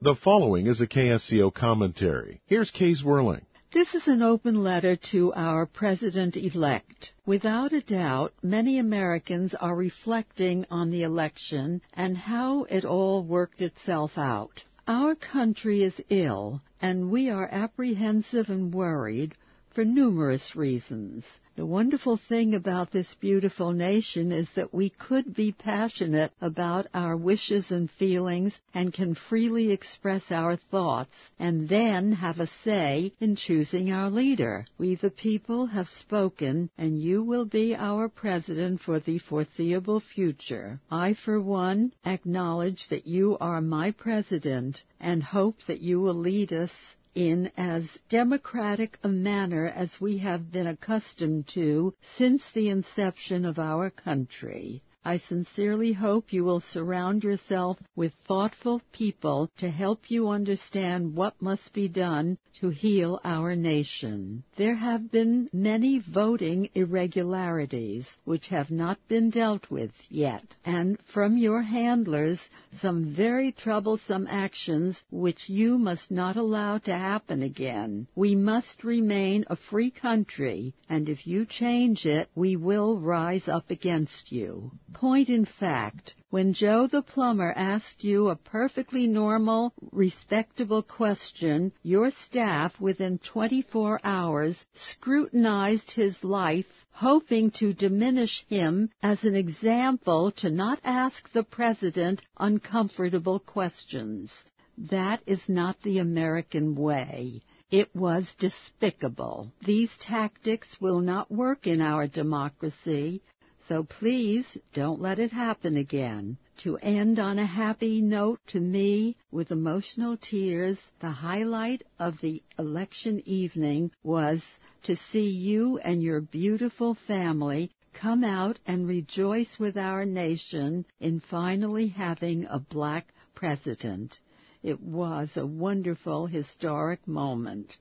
The following is a KSCO commentary. Here's Kay Zwerling. This is an open letter to our President-elect. Without a doubt, many Americans are reflecting on the election and how it all worked itself out. Our country is ill, and we are apprehensive and worried for numerous reasons. The wonderful thing about this beautiful nation is that we could be passionate about our wishes and feelings and can freely express our thoughts and then have a say in choosing our leader. We the people have spoken, and you will be our president for the foreseeable future. I, for one, acknowledge that you are my president and hope that you will lead us in as democratic a manner as we have been accustomed to since the inception of our country. I sincerely hope you will surround yourself with thoughtful people to help you understand what must be done to heal our nation. There have been many voting irregularities which have not been dealt with yet, and from your handlers some very troublesome actions which you must not allow to happen again. We must remain a free country, and if you change it, we will rise up against you. Point in fact, when Joe the plumber asked you a perfectly normal, respectable question, your staff within 24 hours scrutinized his life, hoping to diminish him as an example to not ask the president uncomfortable questions. That is not the American way. It was despicable. These tactics will not work in our democracy. So please don't let it happen again. To end on a happy note, to me, with emotional tears, the highlight of the election evening was to see you and your beautiful family come out and rejoice with our nation in finally having a black president. It was a wonderful, historic moment.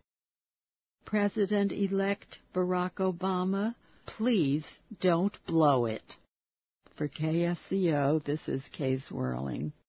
President-elect Barack Obama, please don't blow it. For KSCO, this is Kay Zwerling.